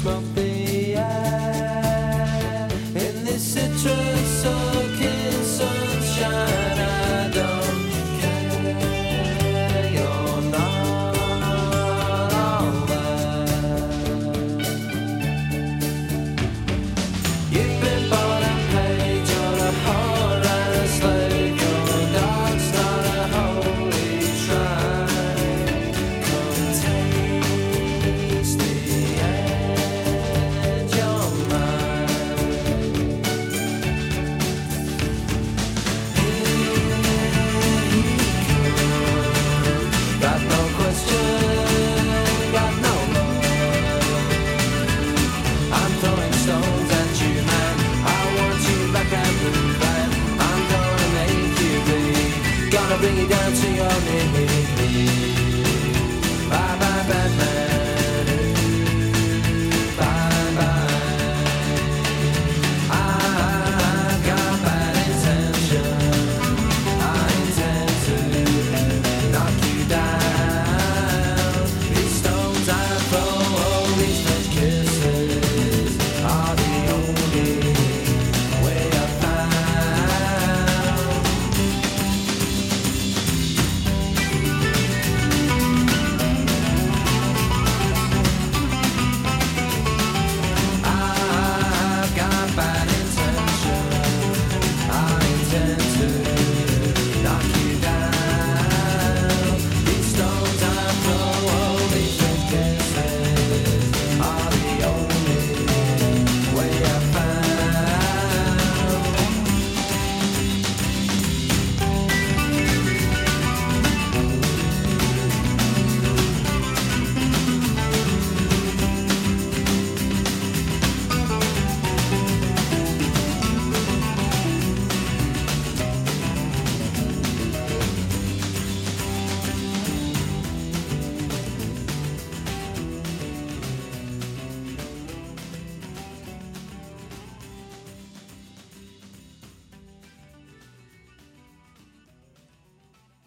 smoke the air in this citrus soaking sunshine. I don't care, you're not all there. You've been bought and paid, you're a whore and a slave. Your dog's not a holy shrine. Come taste the edge, you're mine. Got no question, got no love. I'm throwing stones at you, man. I want you back and blue back. I'm gonna make you bleed. Gonna bring you down to your knees.